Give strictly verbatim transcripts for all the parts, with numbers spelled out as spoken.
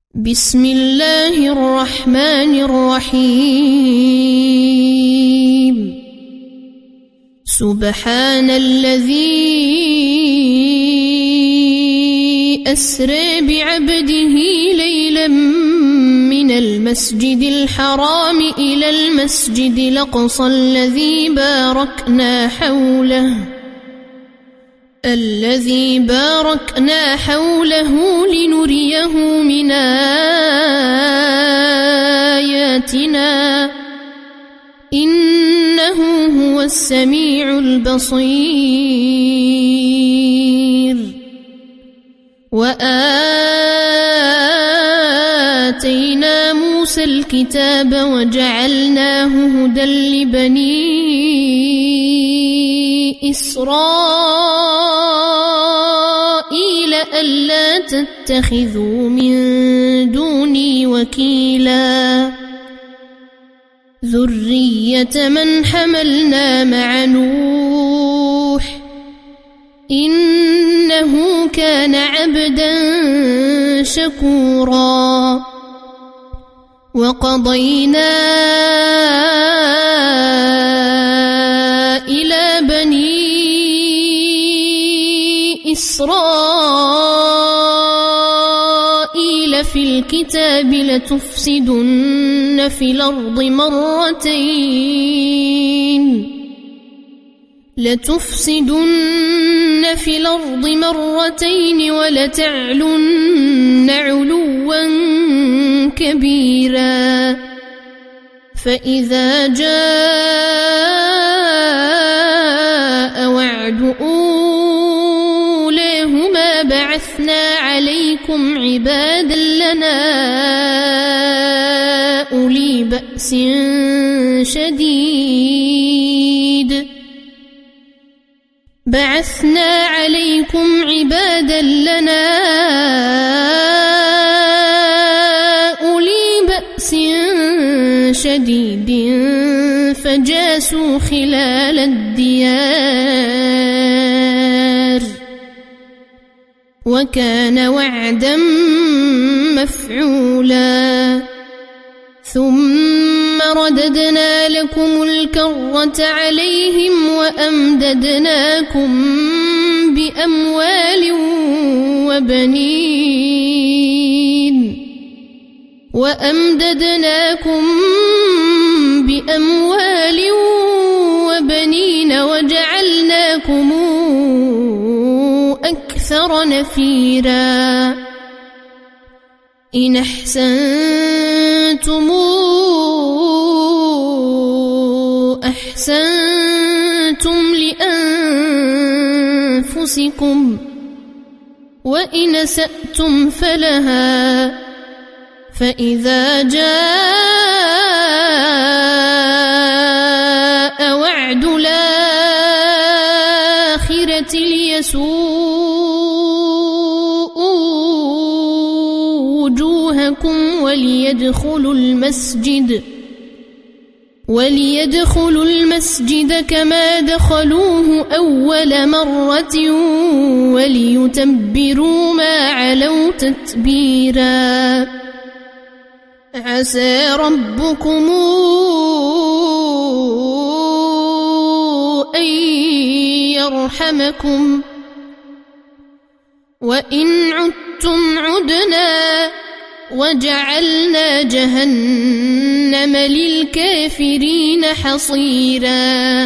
بسم الله الرحمن الرحيم سبحان الذي أسرى بعبده ليلا من المسجد الحرام إلى المسجد الأقصى الذي باركنا حوله الذي باركنا حوله لنريه من آياتنا إنه هو السميع البصير وآتينا موسى الكتاب وجعلناه هدى لبني إسرائيل ألا تتخذوا من دوني وكيلا ذرية من حملنا مع نوح إنه كان عبدا شكورا وقضينا إلى بني إسرائيل في الكتاب لتفسدن في الأرض مرتين لتفسدن في الأرض مرتين ولتعلن علوا كبيرا فإذا جاء وعد أولاهما بعثنا عليكم عبادا لنا أولي بأس شديد بعثنا عليكم عبادا لنا أولي بأس شديد فجاسوا خلال الديار وكان وعدا مفعولا ثم رددنا لكم الكرة عليهم وأمددناكم بأموال وبنين وأمددناكم بأموال وبنين وجعلناكم أكثر نفيرا إن أحسنتم أحسنتم لأنفسكم وإن أسأتم فلها فإذا جاء وعد الآخرة ليسوءوا وجوهكم وليدخلوا المسجد وليدخلوا المسجد كما دخلوه أول مرة وليتبروا ما علوا تتبيرا عسى ربكم أن يرحمكم وإن عدتم عدنا وجعلنا جهنم للكافرين حصيرا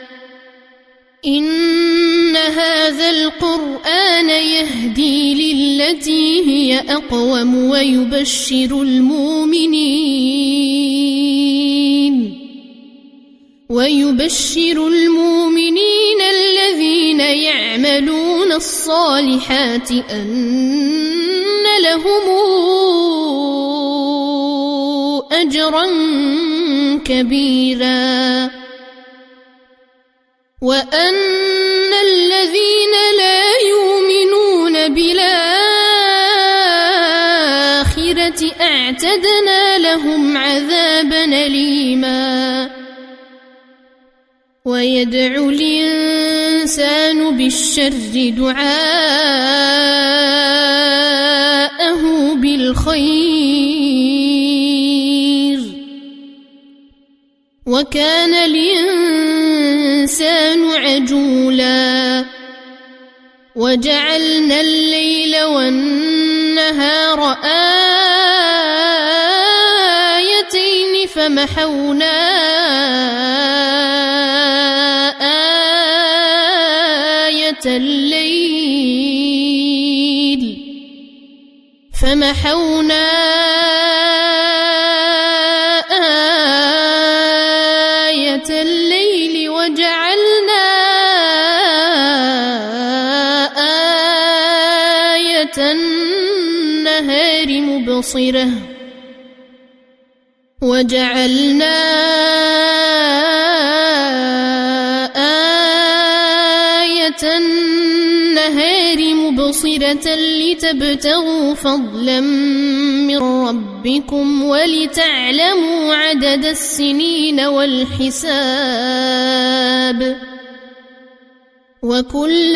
إن هذا القرآن يهدي للتي هي أقوم ويبشر المؤمنين ويبشر المؤمنين الذين يعملون الصالحات أن لهم أجرا كبيرا وأن الذين لا يؤمنون بالآخرة أعتدنا لهم عذابا أليما ويدعو الإنسان بالشر دعاءه بالخير الخير وكان الإنسان عجولا وجعلنا الليل والنهار آيتين فمحونا آية الليل فمحونا آية الليل وجعلنا آية النهار مبصرة وجعلنا آية النهار مبصرة لتبتغوا فضلا من ربكم ولتعلموا عدد السنين والحساب وكل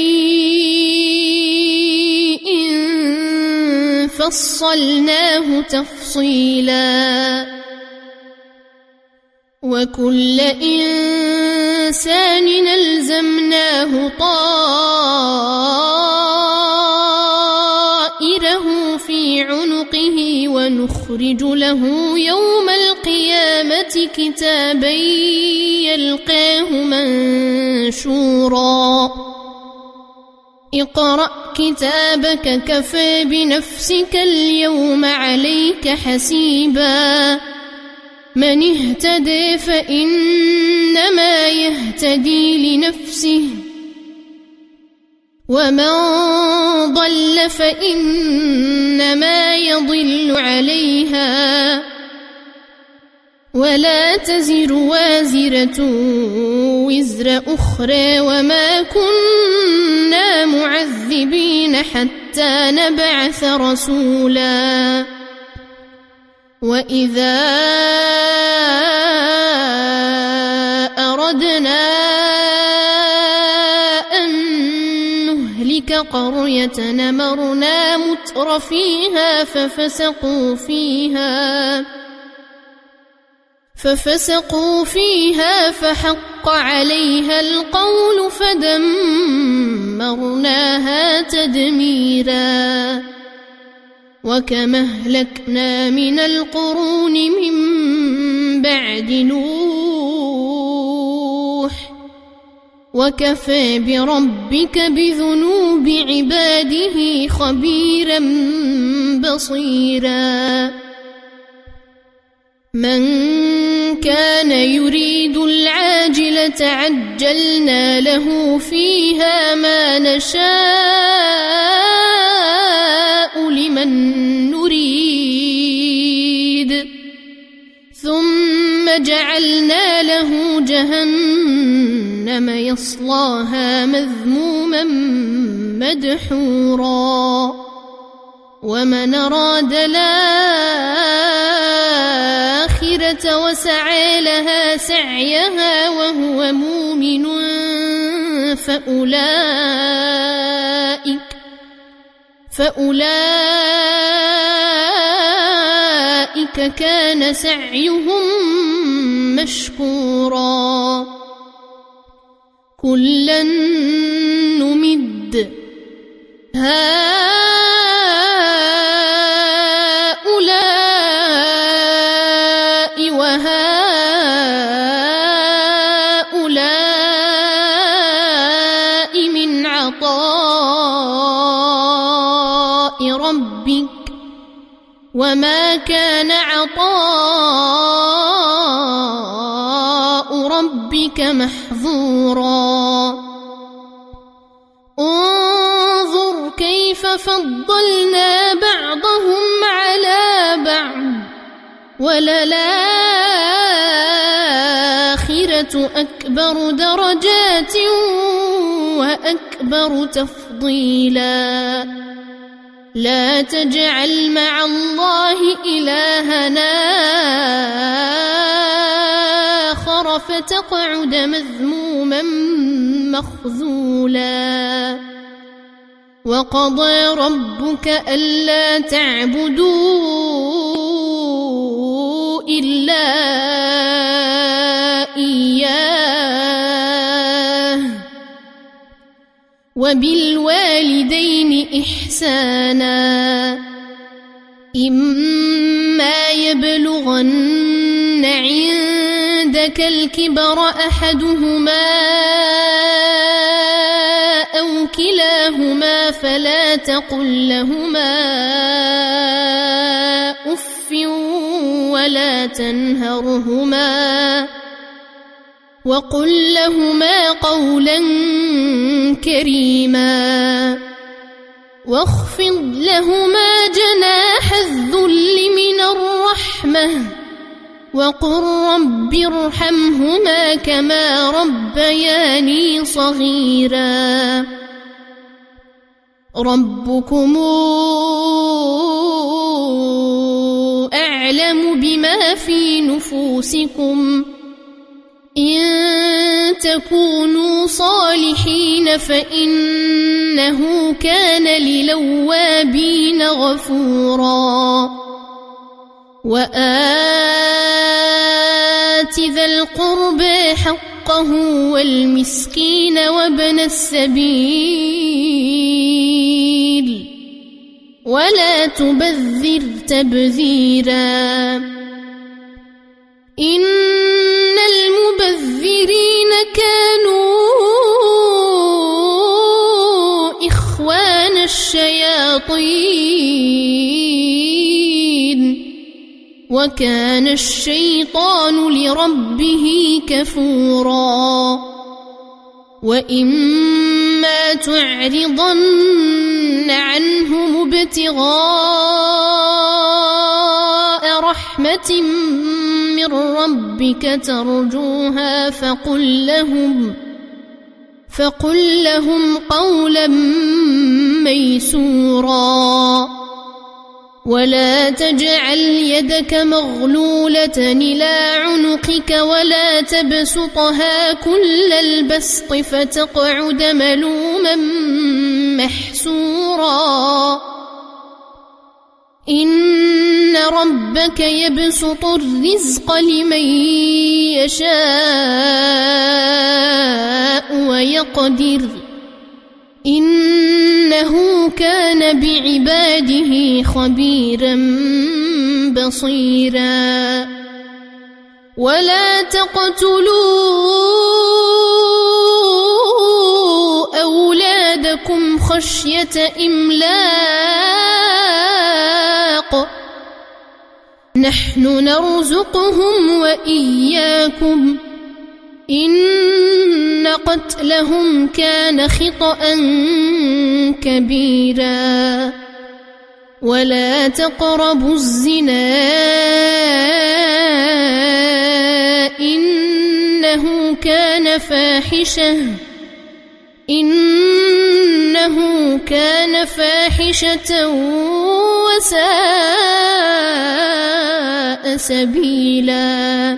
شيء فصلناه تفصيلا وكل إنسان ألزمناه طائره في عنقه ونخرج له يوم القيامة كتابا يلقاه منشورا اقرأ كتابك كفى بنفسك اليوم عليك حسيبا من اهتدى فإنما يهتدي لنفسه ومن ضل فإنما يضل عليها ولا تزر وازرة وزر أخرى وما كنا معذبين حتى نبعث رسولا وإذا أردنا أن نهلك قرية أمرنا متر فيها ففسقوا فيها ففسقوا فيها فحق عليها القول فدمرناها تدميرا وكما أهلكنا من القرون من بعد نوح وكفى بربك بذنوب عباده خبيرا بصيرا من كان يريد العاجلة عجلنا له فيها ما نشاء لمن نريد ثم جعلنا له جهنم يصلاها مذموما مدحورا ومن أراد الآخرة وسعى لها سعيها وهو مؤمن فأولئك فأولئك كان سعيهم مشكورا كلا نمد هؤلاء وهؤلاء من عطاء ربك وما كان عطاء ربك محظورا انظر كيف فضلنا بعضهم على بعض وللآخرة أكبر درجات وأكبر تفضيلا لا تجعل مع الله إلهنا آخر فتقعد مذموما مخذولا وقضى ربك ألا تعبدوا إلا إياه وبالوالدين إحسانا إما يبلغن عندك الكبر أحدهما أو كلاهما فلا تقل لهما أف ولا تنهرهما وقل لهما قولا كريما واخفض لهما جناح الذل من الرحمة وقل رب ارحمهما كما ربياني صغيرا ربكم أعلم بما في نفوسكم إن تكونوا صالحين فإنه كان للأوابين غفورا وآت ذا القربى حقه والمسكين وابن السبيل ولا تبذر تبذيرا إن المبذرين كانوا إخوان الشياطين وكان الشيطان لربه كفورا وإما تعرضن عنهم ابتغاء رحمة من ربك ترجوها فقل لهم فقل لهم قولا ميسورا ولا تجعل يدك مغلولة إلى عنقك ولا تبسطها كل البسط فتقعد ملوما محسورا إن ربك يبسط الرزق لمن يشاء ويقدر إنه كان بعباده خبيرا بصيرا ولا تقتلوا أولادكم خشية إملاق نحن نرزقهم وإياكم إن قتلهم كان خطأ كبيرا ولا تقربوا الزنا إنه كان فاحشة إنه كان فاحشة وساء سبيلا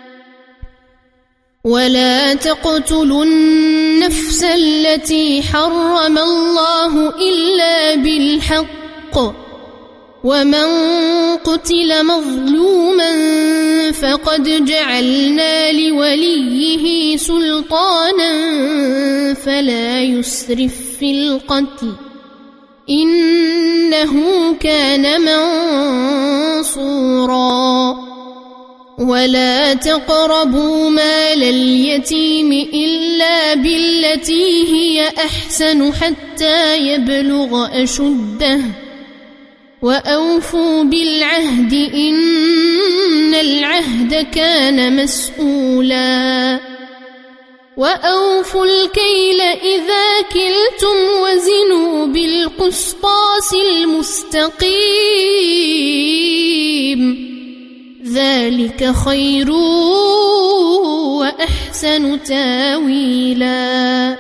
ولا تقتلوا النفس التي حرم الله إلا بالحق ومن قتل مظلوما فقد جعلنا لوليه سلطانا فلا يسرف في القتل إنه كان منصورا ولا تقربوا مال اليتيم إلا بالتي هي أحسن حتى يبلغ أشده وأوفوا بالعهد إن العهد كان مسؤولا وأوفوا الكيل إذا كلتم وزنوا بالقسطاس المستقيم ذلك خير وأحسن تاويلا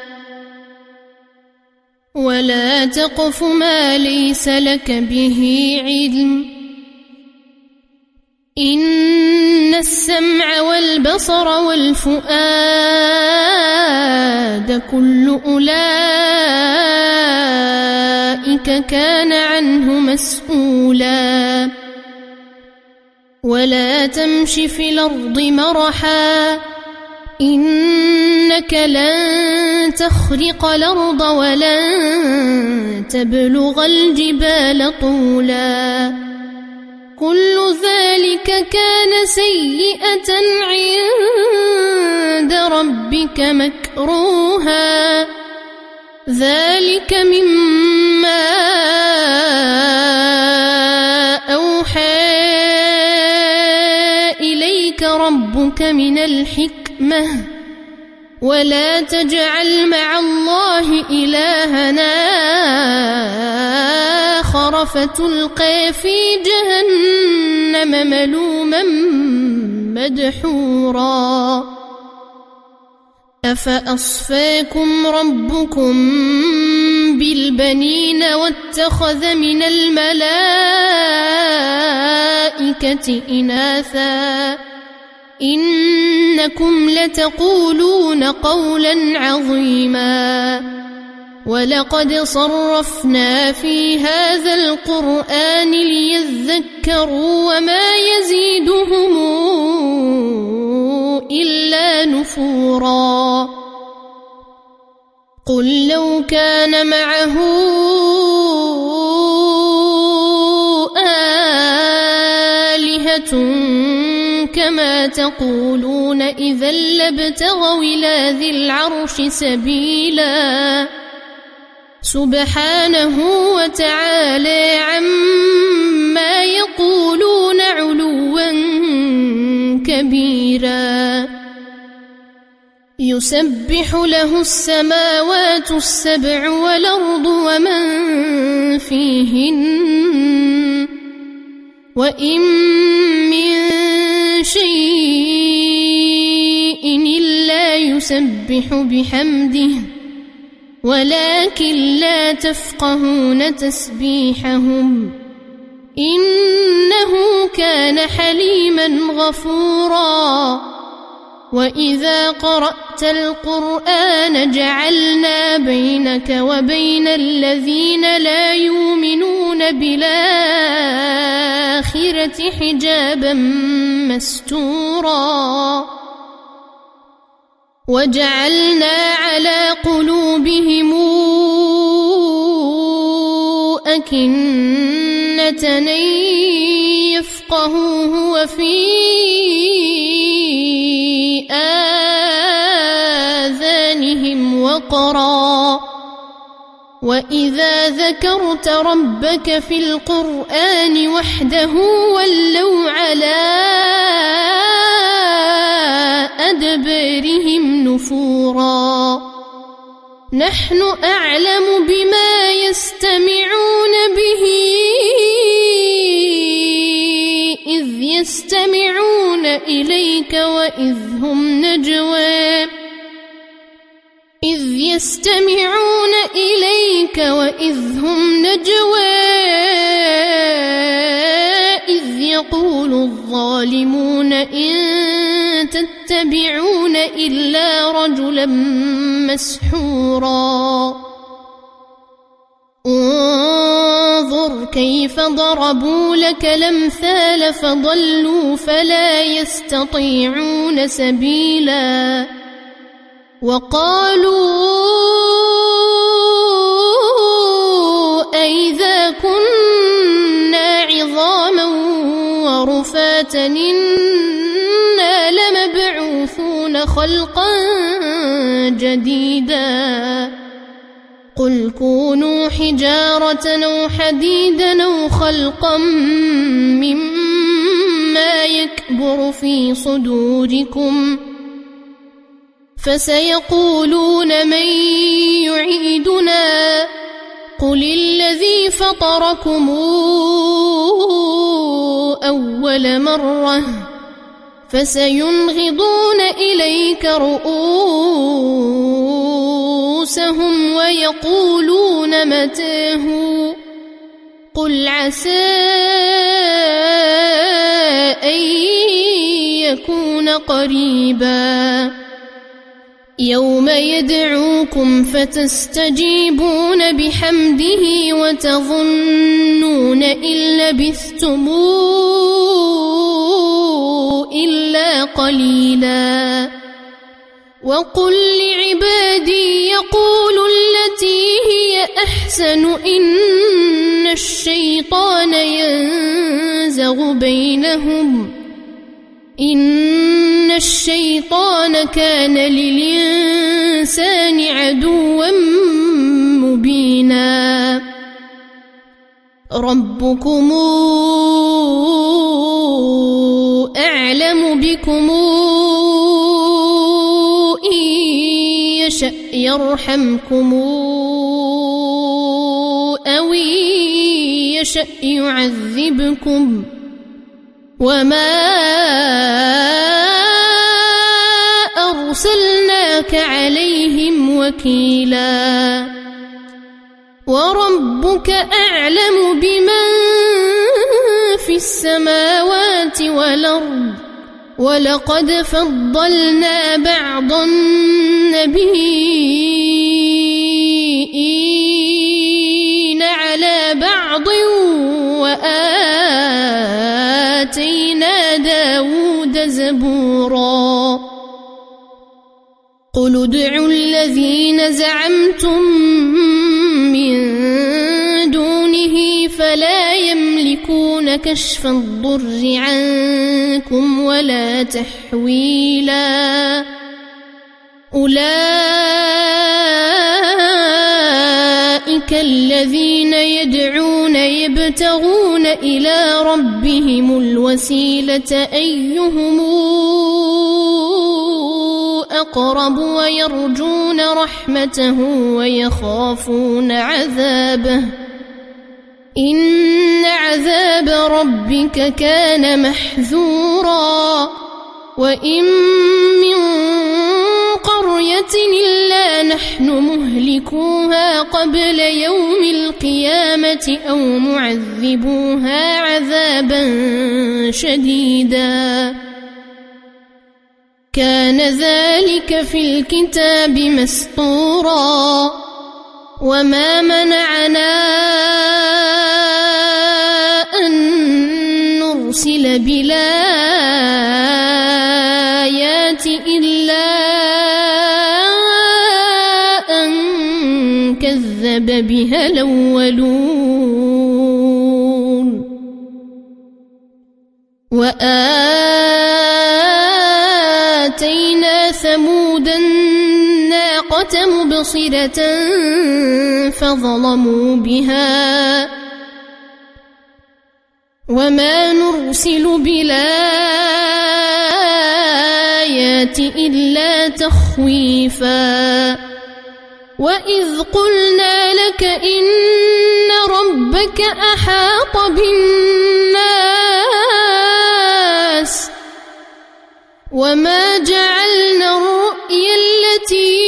ولا تقف ما ليس لك به علم إن السمع والبصر والفؤاد كل أولئك كان عنه مسؤولا ولا تمش في الأرض مرحا إنك لن تخرق الأرض ولن تبلغ الجبال طولا كل ذلك كان سيئة عند ربك مكروها ذلك مما أوحى إليك ربك من الحكمة ولا تجعل مع الله إلهنا آخر فتلقى في جهنم ملوما مدحورا أفأصفاكم ربكم بالبنين واتخذ من الملائكة إناثا إنكم لتقولون قولا عظيما ولقد صرفنا في هذا القرآن ليذكروا وما يزيدهم إلا نفورا قل لو كان معه آلهة كما تقولون إذا لابتغوا إلى ذي العرش سبيلا سبحانه وتعالى عما يقولون علوا كبيرا يسبح له السماوات السبع والأرض ومن فيهن وإن من شيء إلا يسبح بحمده ولكن لا تفقهون تسبيحهم إنه كان حليما غفورا وإذا قرأت القرآن جعلنا بينك وبين الذين لا يؤمنون بالآخرة حجابا مستورا وجعلنا على قلوبهم أكنة أن يفقهوه وفي آذانهم وقرا وإذا ذكرت ربك في القرآن وحده ولوا على أدبارهم نفورا نحن أعلم بما يستمعون به إذ يستمعون إليك وإذ هم نجوى إذ يستمعون إليك وإذ هم نجوى إذ يقول الظالمون إن تتبعون إلا رجلا مسحورا انظر كيف ضربوا لك الأمثال فضلوا فلا يستطيعون سبيلا وقالوا أئذا كنا عظاما ورفاتا إنا لمبعوثون خلقا جديدا قل كونوا حجارة أو حديدا أو خلقا مما يكبر في صدوركم فسيقولون من يعيدنا قل الذي فطركم أول مرة فسينغضون إليك رؤوسهم ويقولون متاه قل عسى أن قريبا يوم يدعوكم فتستجيبون بحمده وتظنون إن لبثتم إلا قليلا وقل لعبادي يقولوا التي هي أحسن إن الشيطان ينزغ بينهم إن الشيطان كان للإنسان عدوا مبينا ربكم أعلم بكم إن يشأ يرحمكم أو إن يشأ يعذبكم وما أرسلناك عليهم وكيلا وربك أعلم بمن في السماوات والأرض ولقد فضلنا بعض النبيين على بعض وآتينا داود زبورا قل ادعوا الذين زعمتم من دونه فلا يملكون كشف الضر عنكم ولا تحويلا أولئك الذين يدعون يبتغون إلى ربهم الوسيلة أيهم أقرب ويرجون رحمته ويخافون عذابه إن عذاب ربك كان محذورا وإن من قرية إلا نحن مهلكوها قبل يوم القيامة أو معذبوها عذابا شديدا كان ذلك في الكتاب مسطورا وما منعنا أن نرسل بالآيات إلا أن كذب بها الأولون وآتينا ثمود الناقة مبصرة فظلموا بها وما نرسل بالآيات إلا تخويفا وإذ قلنا لك إن ربك أحاط بالناس وما جعلنا الرؤيا التي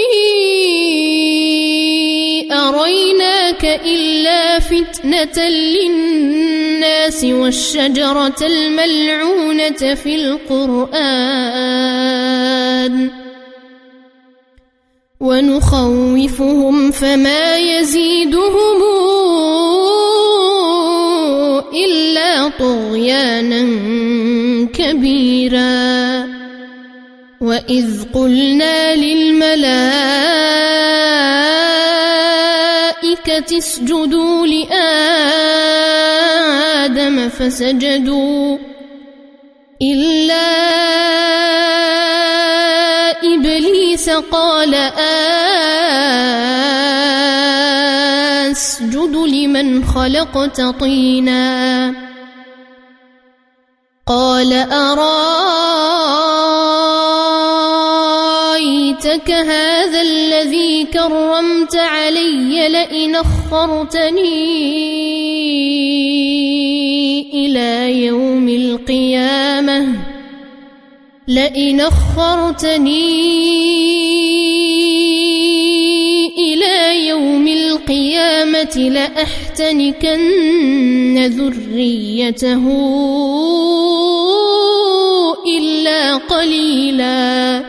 أريناك إلا فتنة للناس والشجرة الملعونة في القرآن ونخوفهم فما يزيدهم إلا طغيانا كبيرا وإذ قلنا للملائكة اسجدوا لآدم فسجدوا إلا إبليس قال أسجد لمن خلقت طينا قال أرايتك هذا الذي كرمت علي لئن أخرتني إلى يوم القيامة لئن أخرتني إلى يوم القيامة لأحتنكن ذريته إلا إلا قليلا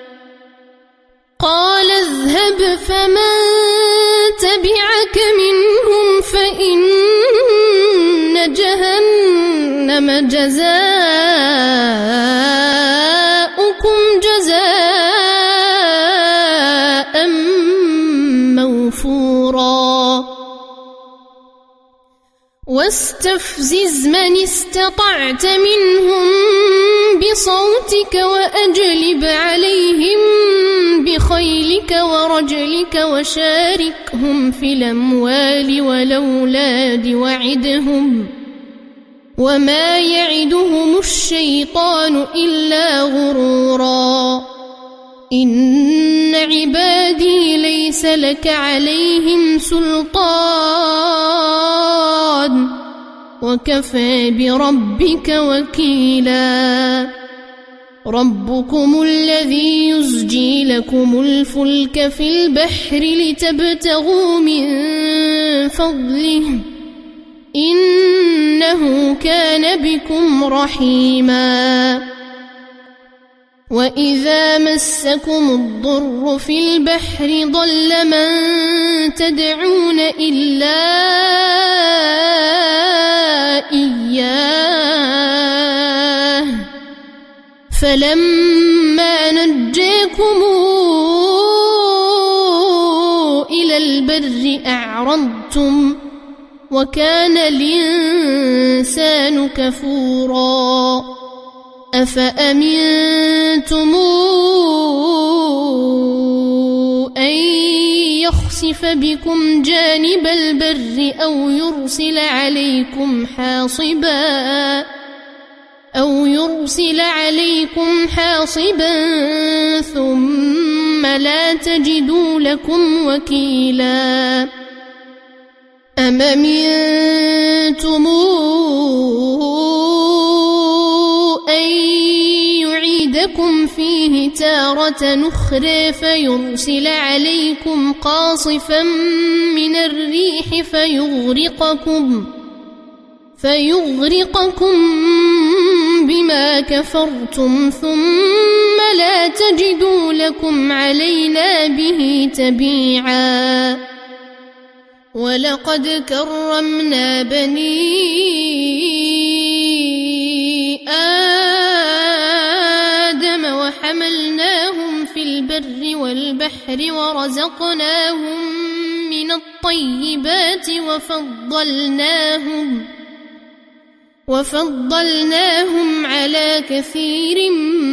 قال اذهب فمن تبعك منهم فإن جهنم جزاؤكم جزاء موفورا واستفزز من استطعت منهم بصوتك وأجلب عليهم بخيلك ورجلك وشاركهم في الأموال والأولاد وعدهم وما يعدهم الشيطان إلا غرورا إن عبادي ليس لك عليهم سلطان وكفى بربك وكيلا ربكم الذي يزجي لكم الفلك في البحر لتبتغوا من فضله إنه كان بكم رحيما وإذا مسكم الضر في البحر ضل من تدعون إلا إياه فلما نجاكم إلى البر أعرضتم وكان الإنسان كفورا أفأمنتم أن يخسف بكم جانب البر أو يرسل عليكم حاصبا أو يرسل عليكم حاصبا ثم لا تجدوا لكم وكيلا أم أمنتم أن يعيدكم فيه تارة أخرى فيرسل عليكم قاصفا من الريح فيغرقكم فيغرقكم بما كفرتم ثم لا تجدوا لكم علينا به تبيعا ولقد كرمنا بني آدم وحملناهم في البر والبحر ورزقناهم من الطيبات وفضلناهم وفضلناهم على كثير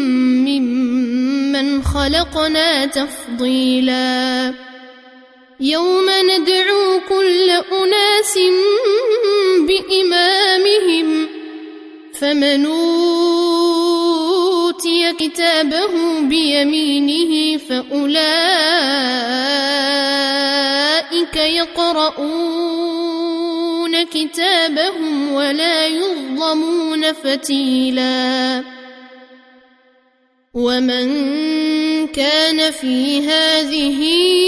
ممن خلقنا تفضيلا يوم ندعو كل أناس بإمامهم فمن أوتي كتابه بيمينه فأولئك يقرؤون كتابهم ولا يظلمون فتيلا ومن كان في هذه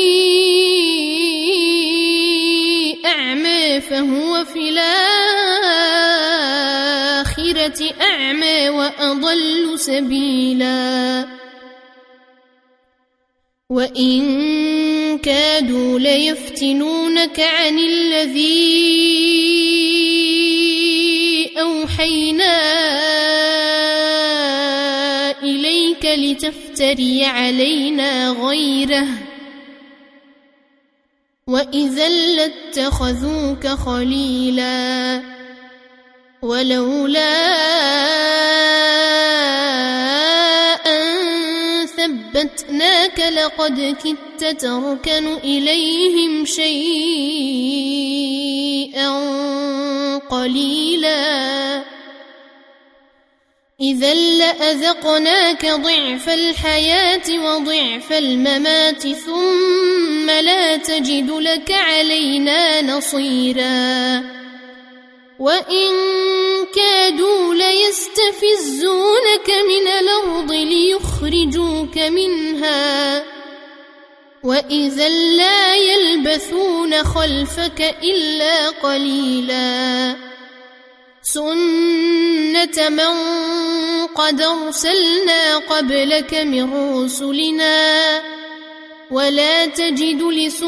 أعمى فهو في الآخرة أعمى وأضل سبيلا وإن كادوا ليفتنونك عن الذي أوحينا إليك لتفتري علينا غيره وإذا لاتخذوك خليلا ولولا أن ثبتناك لقد كدت تركن إليهم شيئا قليلا إذا لأذقناك ضعف الحياة وضعف الممات ثم لا تجد لك علينا نصيرا وإن كادوا ليستفزونك من الأرض ليخرجوك منها وإذا لا يلبثون خلفك إلا قليلا سنة سنة من قد أرسلنا قبلك من رسلنا ولا تجد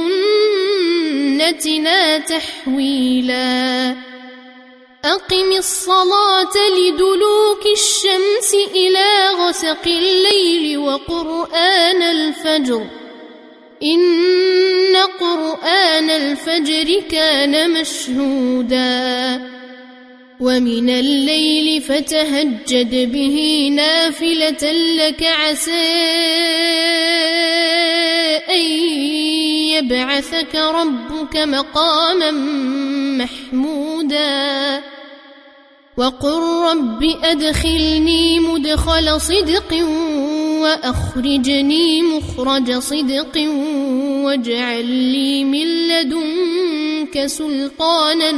لسنتنا تحويلا أقم الصلاة لدلوك الشمس إلى غسق الليل وقرآن الفجر إن قرآن الفجر كان مشهودا ومن الليل فتهجد به نافلة لك عسى أن يبعثك ربك مقاما محمودا وقل رب أدخلني مدخل صدق وأخرجني مخرج صدق واجعل لي من لدنك سلطانا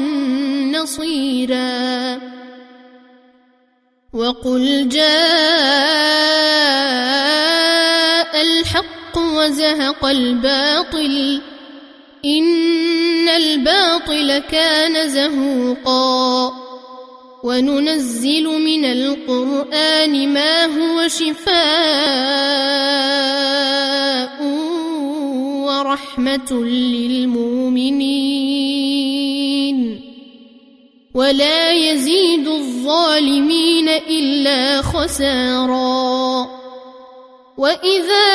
نصيرا وقل جاء الحق وزهق الباطل إن الباطل كان زهوقا وننزل من القرآن ما هو شفاء ورحمة للمؤمنين ولا يزيد الظالمين إلا خسارا وإذا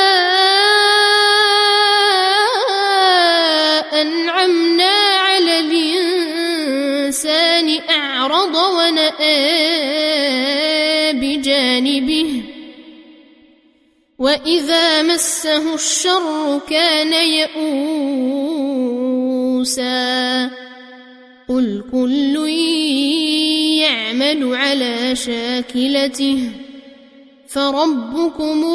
أنعمنا على الإنسان أعرض ونأى بجانبه وإذا مسه الشر كان يئوسا قل كل يعمل على شاكلته فربكم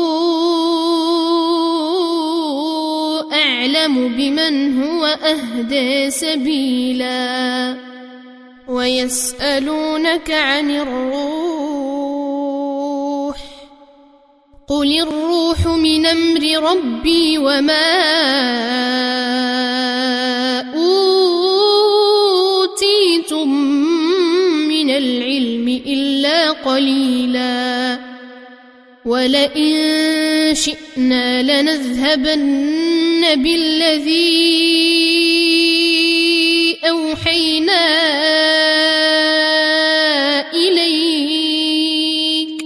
أعلم بمن هو أهدى سبيلا ويسألونك عن الروح قل الروح من أمر ربي وما أوتيتم من العلم إلا قليلا ولئن شئنا لنذهبن بالذي أوحينا إليك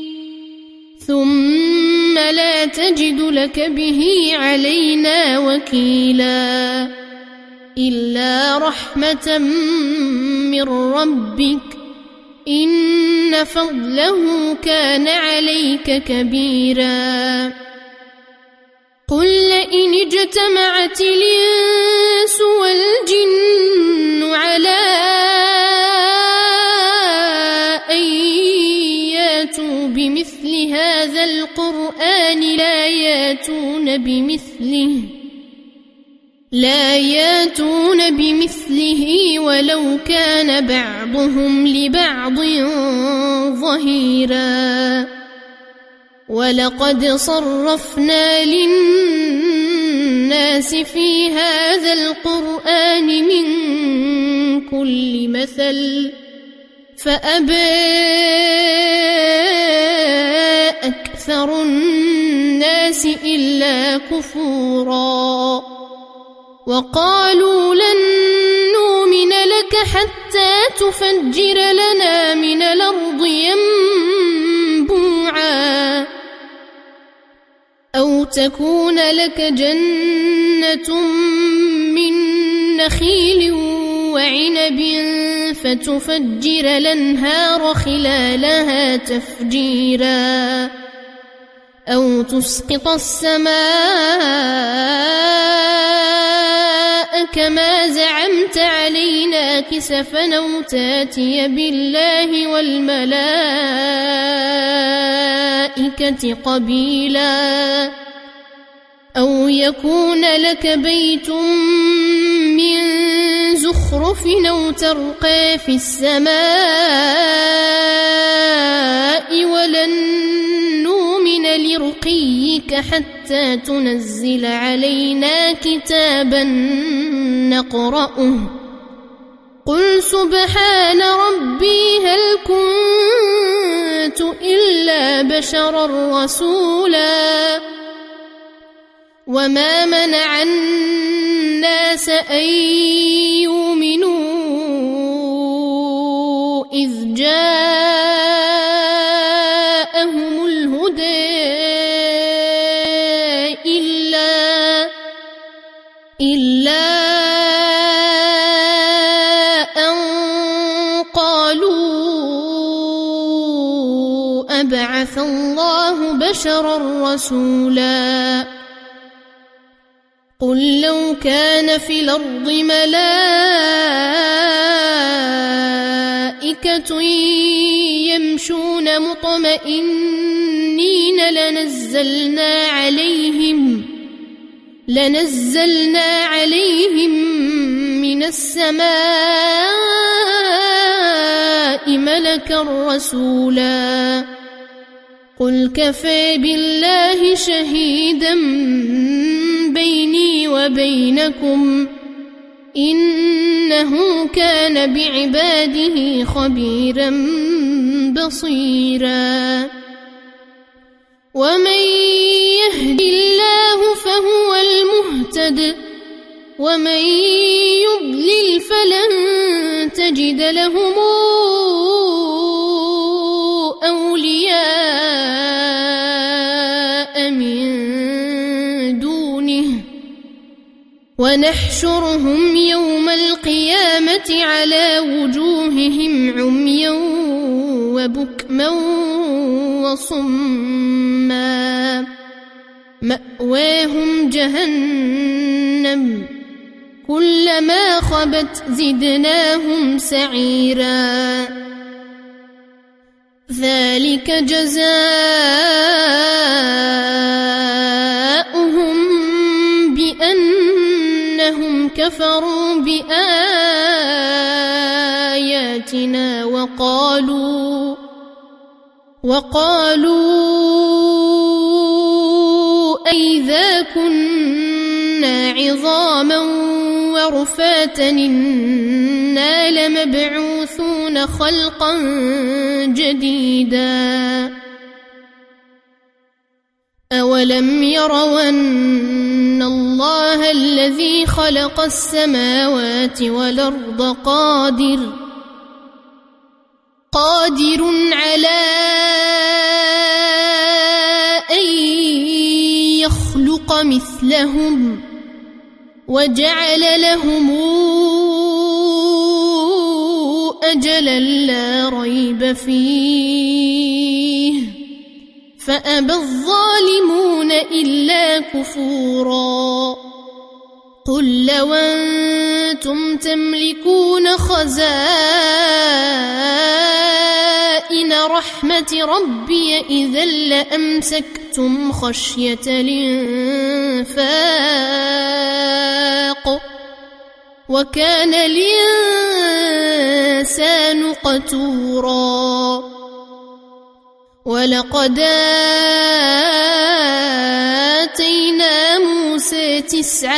ثم لا تجد لك به علينا وكيلا إلا رحمة من ربك إن فضله كان عليك كبيرا قل لئن اجتمعت الإنس والجن على أن ياتوا بمثل هذا القرآن لا ياتون بمثله لا ياتون بمثله ولو كان بعضهم لبعض ظهيرا ولقد صرفنا للناس في هذا القرآن من كل مثل فأبى أكثر الناس إلا كفورا وقالوا لن نؤمن لك حتى تفجر لنا من الأرض ينبوعا أو تكون لك جنة من نخيل وعنب فتفجر الأنهار خلالها تفجيرا أو تسقط السماء كما زعمت علينا كسفا أو تاتي بالله والملائكة قبيلا أو يكون لك بيت من زخرف أو ترقى في السماء ولن نؤمن لرقيك حتى تنزل علينا كتابا نقرأه قل سبحان ربي هل كنت بشرا رسولا وما منع الناس أن يؤمنوا إذ جاءهم الهدى إلا إلا أن قالوا أبعث الله بشرا رسولا قل لو كان في الأرض ملائكة يمشون مطمئنين لنزلنا عليهم لنزلنا عليهم من السماء ملكا رسولا قل كفى بالله شهيدا بيني وبينكم إنه كان بعباده خبيرا بصيرا ومن يهد الله فهو المهتد ومن يضلل فلن تجد لهم أولياء من دونه ونحشرهم يوم القيامة على وجوههم عميا وبكما وصما مأواهم جهنم كلما خبت زدناهم سعيرا ذلك جزاؤهم بأنهم كفروا بآياتنا وقالوا وقالوا أئذا كنا عظاما ورفاتا إنا لمبعوثون خلقا جديدا أولم يروا أن الله الذي خلق السماوات والأرض قادر قادر على أن يخلق مثلهم وجعل لهم أجلا لا ريب فيه فأبى الظالمون إلا كفورا قل لو أنتم تملكون خزائن رحمة ربي إذا لأمسكتم خشية الإنفاق وكان الإنسان قتورا ولقد آتينا موسى تسع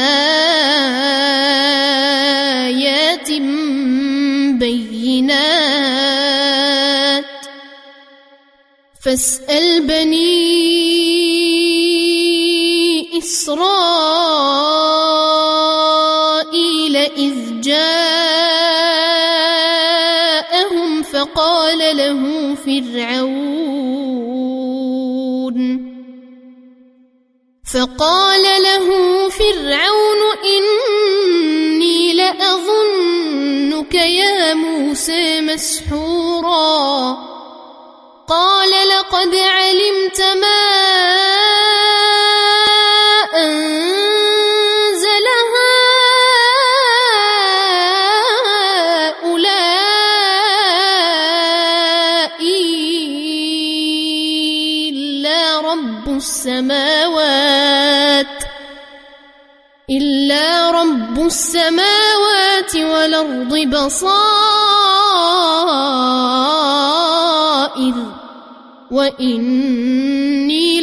آيات بينات فاسأل بني إسرائيل إذ جاءهم فقال له فرعون فقال له فرعون إني لأظنك يا موسى مسحورا قال لقد علمت ما أنزل هؤلاء إلا رب السماوات إلا رب السماوات والأرض بصائر وإني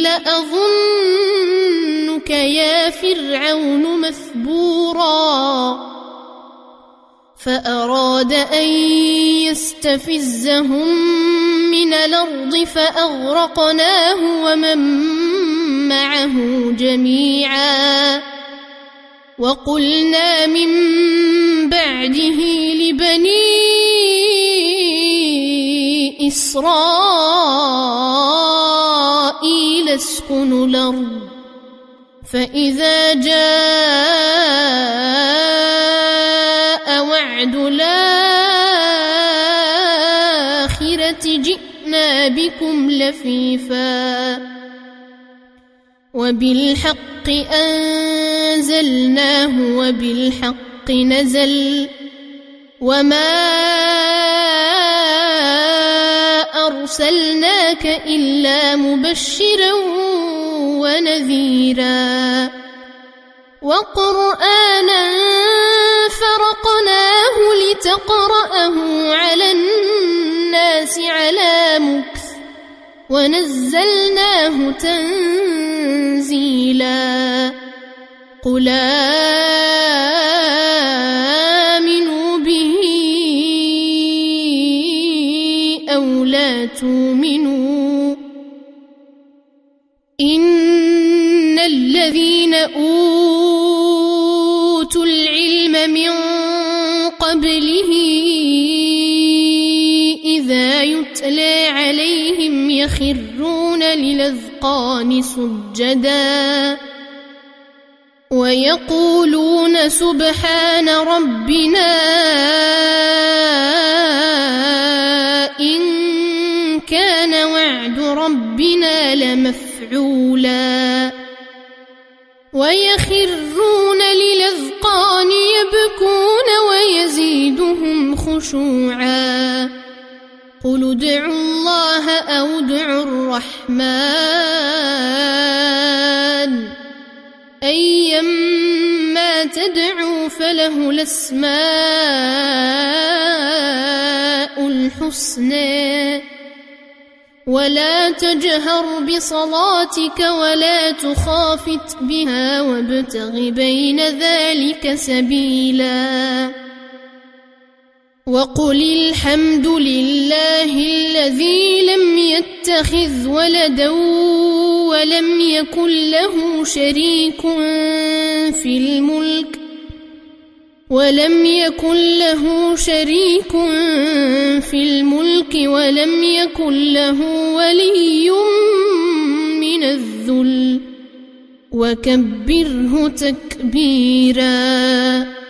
لأظنك يا فرعون مثبورا فأراد أن يستفزهم من الأرض فأغرقناه ومن معه جميعا وقلنا من بعده لبني إسرائيل اسكنوا الأرض فإذا جاء وعد الآخرة جئنا بكم لفيفا وبالحق أنزلناه وبالحق نزل وما أرسلناك إلا مبشرا ونذيرا وقرآنا فرقناه لتقرأه على الناس على مكث ونزلناه تنزيلا قل آمنوا به أو لا تؤمنوا إن الذين أوتوا العلم من قبله إذا يتلى عليهم يخرون للأذقان سجدا ويقولون سبحان ربنا إن كان وعد ربنا لمفعولا ويخرون للأذقان يبكون ويزيدهم خشوعا قل ادعوا الله أو ادعوا الرحمن أيما تدعوا فله الأسماء الحسنى ولا تجهر بصلاتك ولا تخافت بها وابتغ بين ذلك سبيلا وقل الحمد لله الذي لم يتخذ ولدا ولم يكن له شريك في الملك ولم يكن له شريك في الملك ولم يكن له ولي من الذل وكبره تكبيرا.